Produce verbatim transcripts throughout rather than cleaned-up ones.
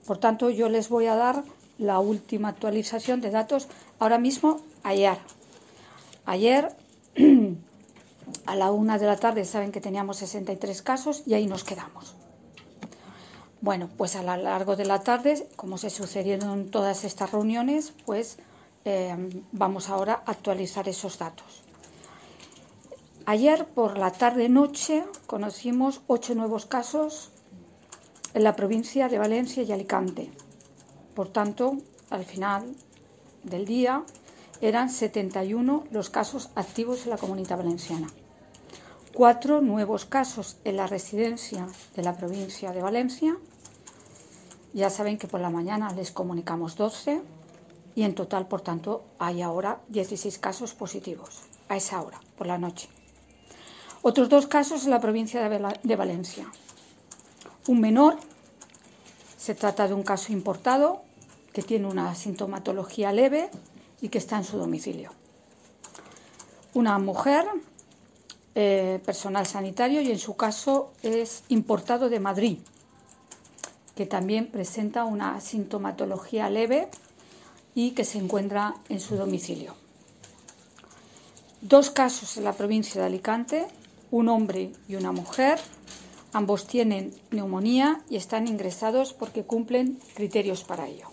Por tanto, yo les voy a dar la última actualización de datos ahora mismo, ayer. Ayer, a la una de la tarde, saben que teníamos sesenta y tres casos y ahí nos quedamos. Bueno, pues a lo largo de la tarde, como se sucedieron todas estas reuniones, pues eh, vamos ahora a actualizar esos datos. Ayer por la tarde-noche conocimos ocho nuevos casos en la provincia de Valencia y Alicante. Por tanto, al final del día eran setenta y uno los casos activos en la Comunidad Valenciana. Cuatro nuevos casos en la residencia de la provincia de Valencia. Ya saben que por la mañana les comunicamos doce y en total, por tanto, hay ahora dieciséis casos positivos a esa hora, por la noche. Otros dos casos en la provincia de Valencia. Un menor, se trata de un caso importado que tiene una sintomatología leve y que está en su domicilio. Una mujer, eh, personal sanitario, y en su caso es importado de Madrid, que también presenta una sintomatología leve y que se encuentra en su domicilio. Dos casos en la provincia de Alicante, un hombre y una mujer, ambos tienen neumonía y están ingresados porque cumplen criterios para ello.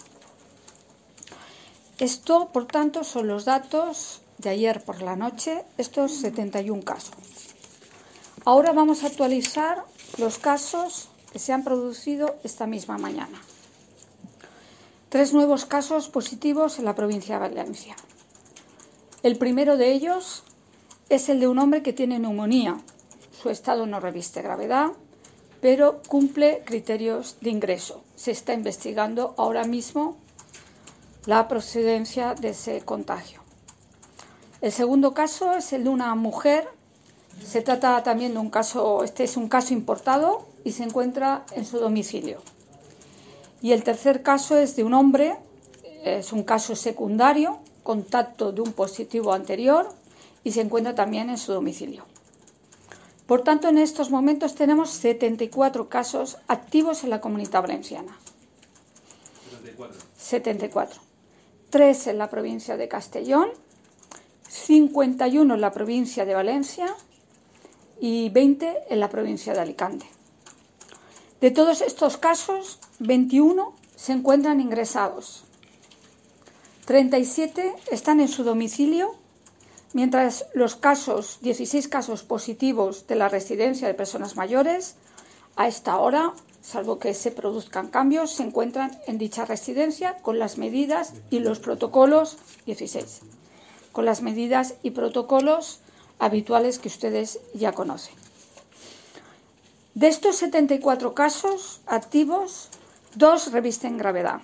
Esto, por tanto, son los datos de ayer por la noche, estos setenta y un casos. Ahora vamos a actualizar los casos que se han producido esta misma mañana. Tres nuevos casos positivos en la provincia de Valencia. El primero de ellos es el de un hombre que tiene neumonía. Su estado no reviste gravedad, pero cumple criterios de ingreso. Se está investigando ahora mismo la procedencia de ese contagio. El segundo caso es el de una mujer. Se trata también de un caso, este es un caso importado y se encuentra en su domicilio. Y el tercer caso es de un hombre, es un caso secundario, contacto de un positivo anterior y se encuentra también en su domicilio. Por tanto, en estos momentos tenemos setenta y cuatro casos activos en la Comunidad Valenciana. setenta y cuatro. setenta y cuatro. tres en la provincia de Castellón, cincuenta y uno en la provincia de Valencia y veinte en la provincia de Alicante. De todos estos casos, veintiuno se encuentran ingresados, treinta y siete están en su domicilio, mientras los casos, dieciséis casos positivos de la residencia de personas mayores, a esta hora, salvo que se produzcan cambios, se encuentran en dicha residencia con las medidas y los protocolos, dieciséis, con las medidas y protocolos habituales que ustedes ya conocen. De estos setenta y cuatro casos activos, dos revisten gravedad.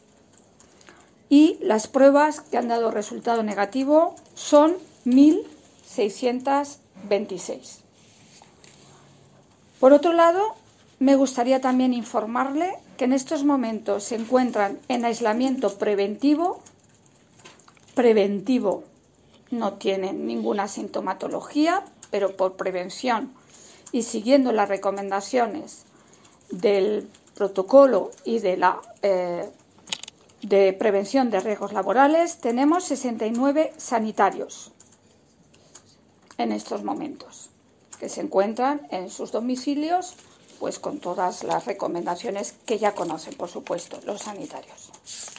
Y las pruebas que han dado resultado negativo son mil seiscientos veintiséis. Por otro lado, me gustaría también informarle que en estos momentos se encuentran en aislamiento preventivo, preventivo, no tienen ninguna sintomatología, pero por prevención y siguiendo las recomendaciones del protocolo y de la eh, de prevención de riesgos laborales, tenemos sesenta y nueve sanitarios en estos momentos, que se encuentran en sus domicilios, pues con todas las recomendaciones que ya conocen, por supuesto, los sanitarios.